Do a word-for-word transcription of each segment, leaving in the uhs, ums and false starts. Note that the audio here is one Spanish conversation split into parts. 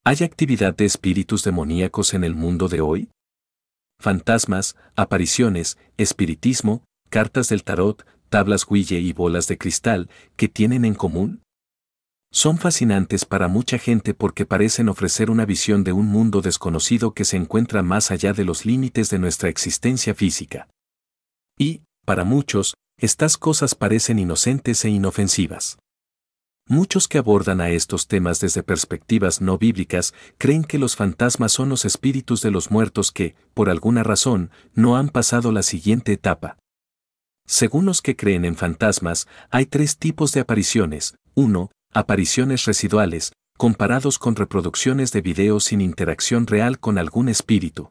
¿Hay actividad de espíritus demoníacos en el mundo de hoy? Fantasmas, apariciones, espiritismo, cartas del tarot, tablas Ouija y bolas de cristal, ¿qué tienen en común? Son fascinantes para mucha gente porque parecen ofrecer una visión de un mundo desconocido que se encuentra más allá de los límites de nuestra existencia física. Y, para muchos, estas cosas parecen inocentes e inofensivas. Muchos que abordan a estos temas desde perspectivas no bíblicas creen que los fantasmas son los espíritus de los muertos que, por alguna razón, no han pasado la siguiente etapa. Según los que creen en fantasmas, hay tres tipos de apariciones. uno. Apariciones residuales, comparados con reproducciones de videos sin interacción real con algún espíritu.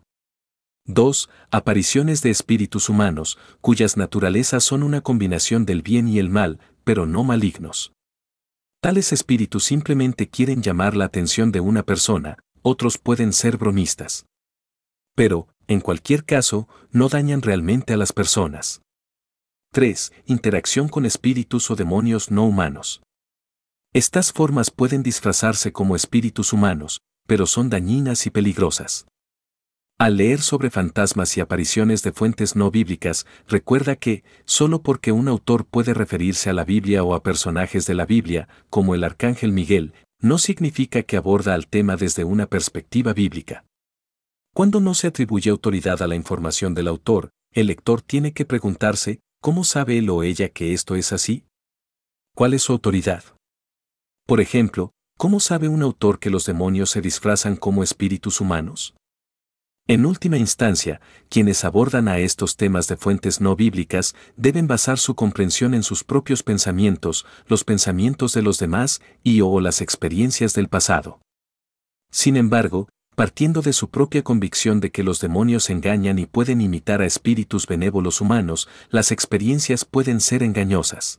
dos. Apariciones de espíritus humanos, cuyas naturalezas son una combinación del bien y el mal, pero no malignos. Tales espíritus simplemente quieren llamar la atención de una persona, otros pueden ser bromistas. Pero, en cualquier caso, no dañan realmente a las personas. tres. Interacción con espíritus o demonios no humanos. Estas formas pueden disfrazarse como espíritus humanos, pero son dañinas y peligrosas. Al leer sobre fantasmas y apariciones de fuentes no bíblicas, recuerda que, solo porque un autor puede referirse a la Biblia o a personajes de la Biblia, como el Arcángel Miguel, no significa que aborda al tema desde una perspectiva bíblica. Cuando no se atribuye autoridad a la información del autor, el lector tiene que preguntarse, ¿cómo sabe él o ella que esto es así? ¿Cuál es su autoridad? Por ejemplo, ¿cómo sabe un autor que los demonios se disfrazan como espíritus humanos? En última instancia, quienes abordan a estos temas de fuentes no bíblicas deben basar su comprensión en sus propios pensamientos, los pensamientos de los demás y o las experiencias del pasado. Sin embargo, partiendo de su propia convicción de que los demonios engañan y pueden imitar a espíritus benévolos humanos, las experiencias pueden ser engañosas.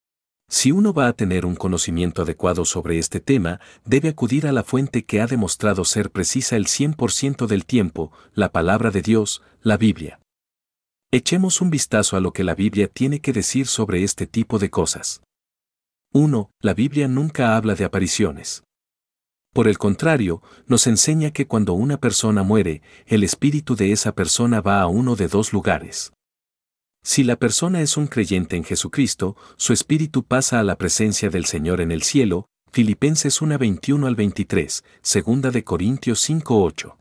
Si uno va a tener un conocimiento adecuado sobre este tema, debe acudir a la fuente que ha demostrado ser precisa el cien por ciento del tiempo, la palabra de Dios, la Biblia. Echemos un vistazo a lo que la Biblia tiene que decir sobre este tipo de cosas. uno. La Biblia nunca habla de apariciones. Por el contrario, nos enseña que cuando una persona muere, el espíritu de esa persona va a uno de dos lugares. Si la persona es un creyente en Jesucristo, su espíritu pasa a la presencia del Señor en el cielo, Filipenses uno veintiuno al veintitrés, segunda de Corintios cinco ocho.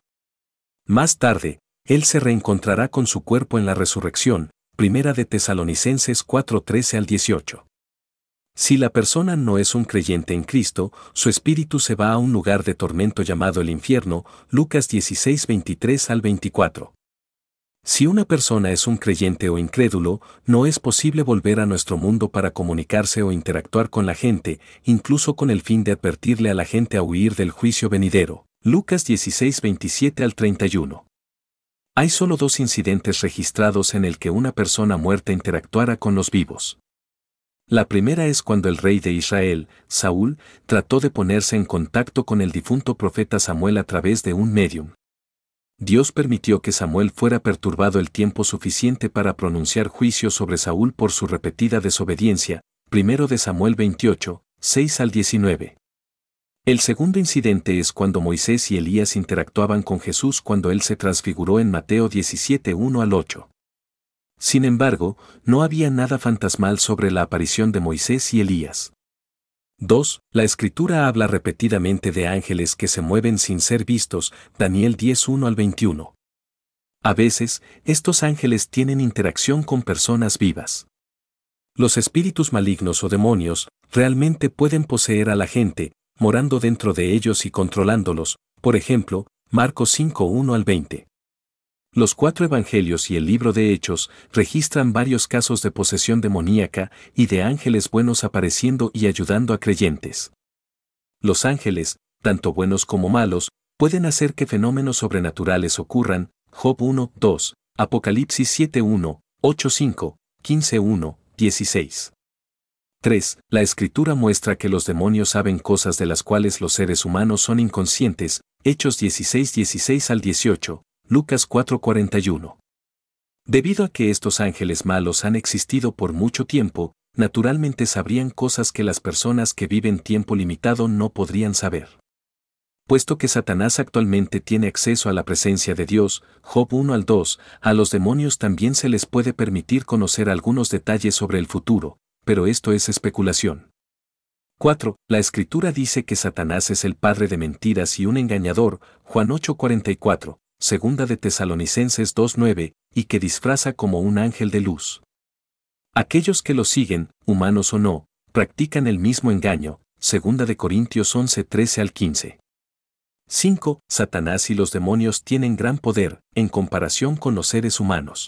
Más tarde, él se reencontrará con su cuerpo en la resurrección, primera de Tesalonicenses cuatro trece al dieciocho. Si la persona no es un creyente en Cristo, su espíritu se va a un lugar de tormento llamado el infierno, Lucas dieciséis veintitrés al veinticuatro. Si una persona es un creyente o incrédulo, no es posible volver a nuestro mundo para comunicarse o interactuar con la gente, incluso con el fin de advertirle a la gente a huir del juicio venidero. Lucas dieciséis veintisiete al treinta y uno. Hay solo dos incidentes registrados en el que una persona muerta interactuara con los vivos. La primera es cuando el rey de Israel, Saúl, trató de ponerse en contacto con el difunto profeta Samuel a través de un médium. Dios permitió que Samuel fuera perturbado el tiempo suficiente para pronunciar juicio sobre Saúl por su repetida desobediencia, primero de Samuel veintiocho, seis al diecinueve. El segundo incidente es cuando Moisés y Elías interactuaban con Jesús cuando él se transfiguró en Mateo diecisiete uno al ocho. Sin embargo, no había nada fantasmal sobre la aparición de Moisés y Elías. dos. La Escritura habla repetidamente de ángeles que se mueven sin ser vistos, Daniel diez uno al veintiuno. A veces, estos ángeles tienen interacción con personas vivas. Los espíritus malignos o demonios realmente pueden poseer a la gente, morando dentro de ellos y controlándolos, por ejemplo, Marcos cinco uno al veinte. Los cuatro evangelios y el libro de Hechos registran varios casos de posesión demoníaca y de ángeles buenos apareciendo y ayudando a creyentes. Los ángeles, tanto buenos como malos, pueden hacer que fenómenos sobrenaturales ocurran, Job uno dos, Apocalipsis siete uno, ocho cinco, quince uno, dieciséis. tres. La Escritura muestra que los demonios saben cosas de las cuales los seres humanos son inconscientes, Hechos dieciséis dieciséis al dieciocho. Lucas cuatro cuarenta y uno. Debido a que estos ángeles malos han existido por mucho tiempo, naturalmente sabrían cosas que las personas que viven tiempo limitado no podrían saber. Puesto que Satanás actualmente tiene acceso a la presencia de Dios, Job uno al dos, a los demonios también se les puede permitir conocer algunos detalles sobre el futuro, pero esto es especulación. cuatro. La Escritura dice que Satanás es el padre de mentiras y un engañador, Juan ocho cuarenta y cuatro, segunda de Tesalonicenses dos nueve, y que disfraza como un ángel de luz. Aquellos que lo siguen, humanos o no, practican el mismo engaño, segunda de Corintios once trece al quince. cinco. Satanás y los demonios tienen gran poder, en comparación con los seres humanos.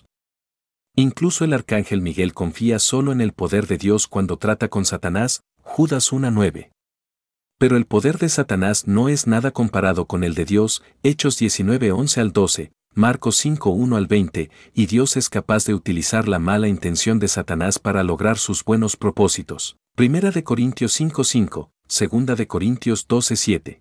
Incluso el arcángel Miguel confía solo en el poder de Dios cuando trata con Satanás, Judas uno nueve. Pero el poder de Satanás no es nada comparado con el de Dios, Hechos diecinueve once al doce, Marcos cinco uno al veinte, y Dios es capaz de utilizar la mala intención de Satanás para lograr sus buenos propósitos. Primera de Corintios cinco cinco, Segunda de Corintios doce siete.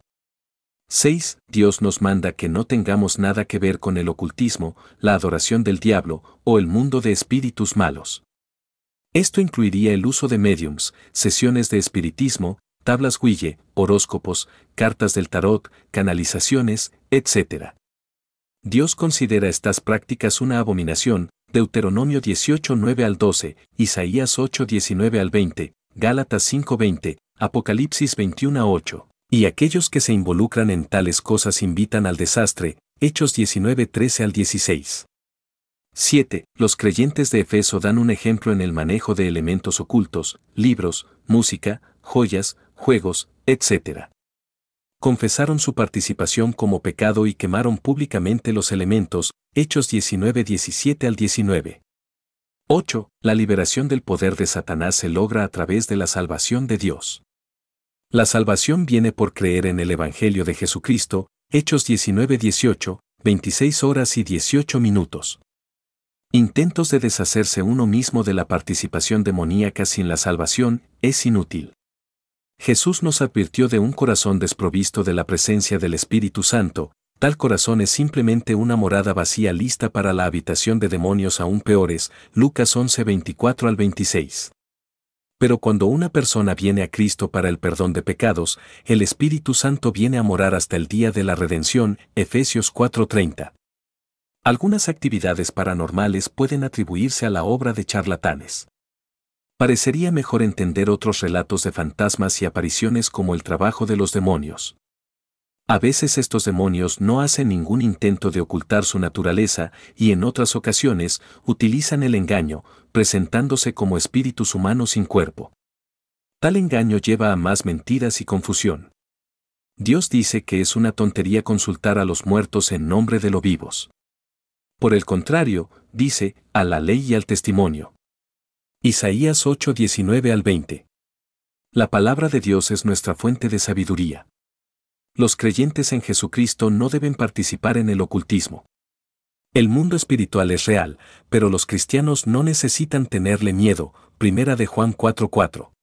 seis. Dios nos manda que no tengamos nada que ver con el ocultismo, la adoración del diablo o el mundo de espíritus malos. Esto incluiría el uso de médiums, sesiones de espiritismo, tablas Ouija, horóscopos, cartas del tarot, canalizaciones, etcétera. Dios considera estas prácticas una abominación, Deuteronomio dieciocho nueve al doce, Isaías ocho diecinueve al veinte, Gálatas cinco veinte, Apocalipsis veintiuno ocho. Y aquellos que se involucran en tales cosas invitan al desastre, Hechos diecinueve trece al dieciséis. siete. Los creyentes de Efeso dan un ejemplo en el manejo de elementos ocultos, libros, música, joyas, juegos, etcétera. Confesaron su participación como pecado y quemaron públicamente los elementos, Hechos diecinueve diecisiete al diecinueve. ocho. La liberación del poder de Satanás se logra a través de la salvación de Dios. La salvación viene por creer en el Evangelio de Jesucristo, Hechos diecinueve dieciocho, veintiséis horas y dieciocho minutos. Intentos de deshacerse uno mismo de la participación demoníaca sin la salvación es inútil. Jesús nos advirtió de un corazón desprovisto de la presencia del Espíritu Santo, tal corazón es simplemente una morada vacía lista para la habitación de demonios aún peores, Lucas once veinticuatro al veintiséis. Pero cuando una persona viene a Cristo para el perdón de pecados, el Espíritu Santo viene a morar hasta el día de la redención, Efesios cuatro treinta. Algunas actividades paranormales pueden atribuirse a la obra de charlatanes. Parecería mejor entender otros relatos de fantasmas y apariciones como el trabajo de los demonios. A veces estos demonios no hacen ningún intento de ocultar su naturaleza y en otras ocasiones utilizan el engaño, presentándose como espíritus humanos sin cuerpo. Tal engaño lleva a más mentiras y confusión. Dios dice que es una tontería consultar a los muertos en nombre de los vivos. Por el contrario, dice, a la ley y al testimonio. Isaías ocho diecinueve al veinte. La palabra de Dios es nuestra fuente de sabiduría. Los creyentes en Jesucristo no deben participar en el ocultismo. El mundo espiritual es real, pero los cristianos no necesitan tenerle miedo, Primera de Juan cuatro cuatro.